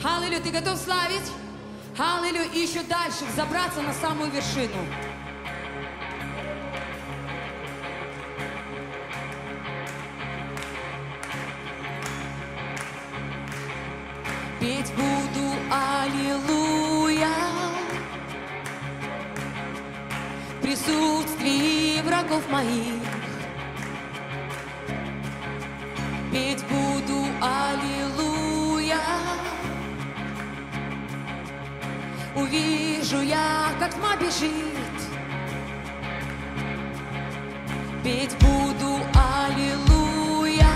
Аллилуйя, ты готов славить? Аллилуйя, и еще дальше забраться на самую вершину. Петь буду аллилуйя в присутствии врагов моих. Петь буду аллилуйя. Увижу я, как тьма бежит. Петь буду аллилуйя.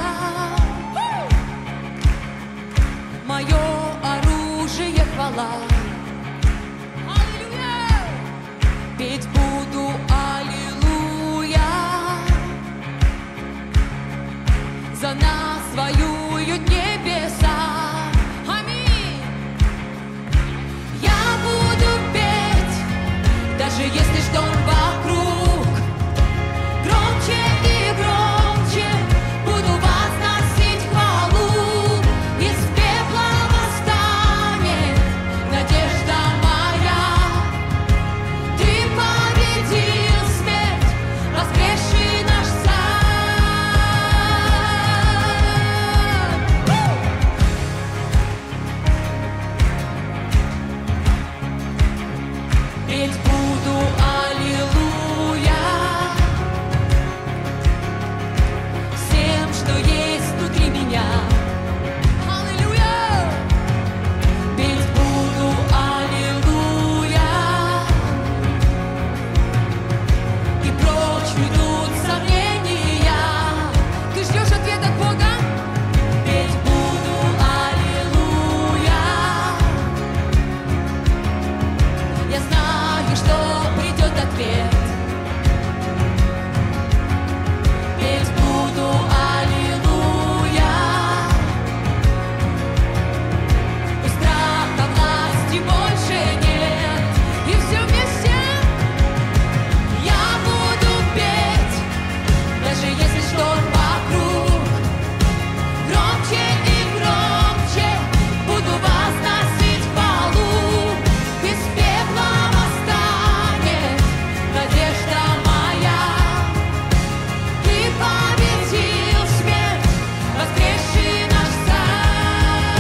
Мое оружие хвала. Аллилуйя. Петь буду аллилуйя. За нас воюют небеса. Аминь. Я буду петь, даже если шторм вокруг. Громче и громче буду возносить хвалу. Из пепла восстанет надежда моя. Ты победил смерть, воскресший наш царь. Петь буду аллилуйя всем, что есть внутри меня. Аллилуйя. Петь буду аллилуйя. И прочь уйдут сомнения. Ты ждешь ответа от Бога? Петь буду аллилуйя. Я знаю, что придет ответ. Петь буду аллилуйя. И страха власти больше нет. И все вместе я буду петь, даже если шторм вокруг. Громче и громче буду возносить хвалу. Из пепла восстанет надежда моя. Ты победил смерть, воскресший наш царь.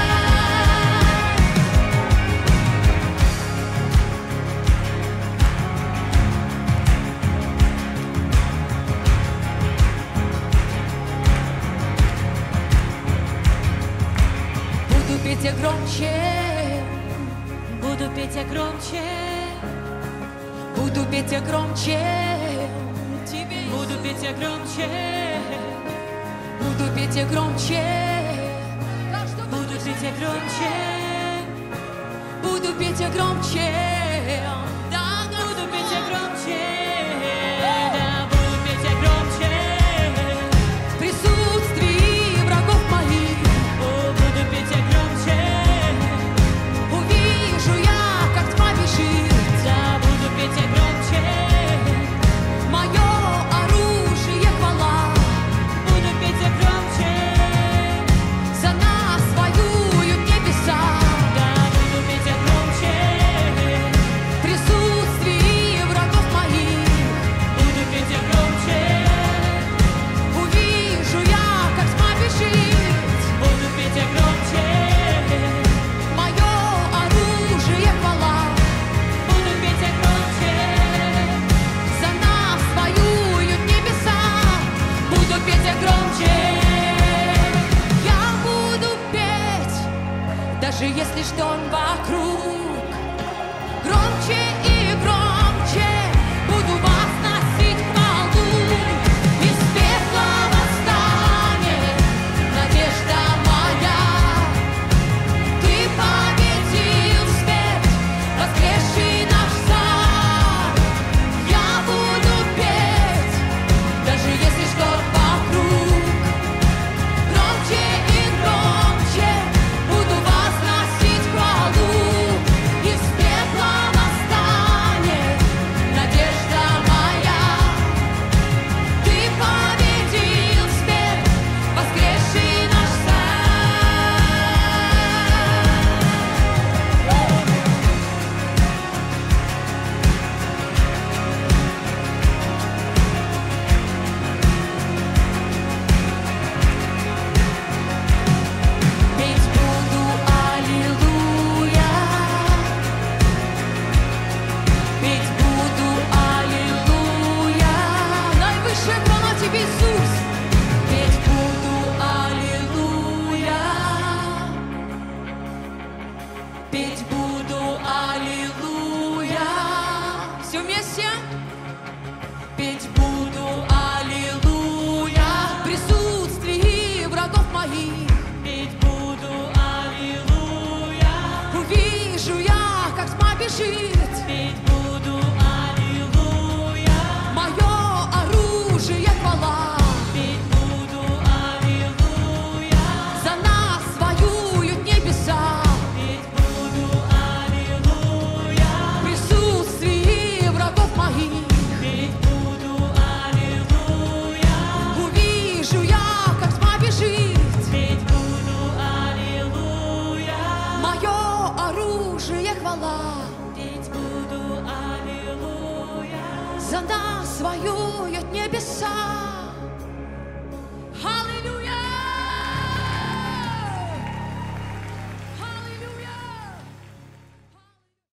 Буду петь я громче, буду петь я громче, буду петь я громче, тебе буду петь я громче, буду петь я громче, буду петь я громче, буду петь я громче, да, буду петь я громче, да, буду петь я громче, в присутствии врагов моих. О, буду петь я громче, увижу я, как тьма бежит. Да, буду петь я громче, мое оружие хвала. Буду петь я громче, за нас воюют небеса. Да, буду петь я громче, в присутствии врагов моих. Буду петь я громче, увижу я, как тьма бежит. Буду петь я громче, мое оружие хвала. Буду петь я громче, за нас воюют небеса. Буду петь я громче, я буду петь, даже если шторм вокруг. Громче и громче буду возносить хвалу. Из пепла восстанет надежда моя. Ты победил смерть, воскресший наш царь. Я буду петь, даже если шторм вокруг. Громче и громче буду возносить хвалу. Из пепла восстанет петь буду аллилуйя. Все вместе. Петь буду аллилуйя в присутствии врагов моих. Петь буду аллилуйя. Увижу я, как тьма бежит. Петь буду аллилуйя. Мое оружие хвала. Петь буду аллилуйя. За нас воюют небеса. Петь буду аллилуйя. В присутствии врагов моих. Петь буду аллилуйя. Увижу я, как тьма бежит. Петь буду аллилуйя. Мое оружие хвала. Петь буду аллилуйя. За нас воюют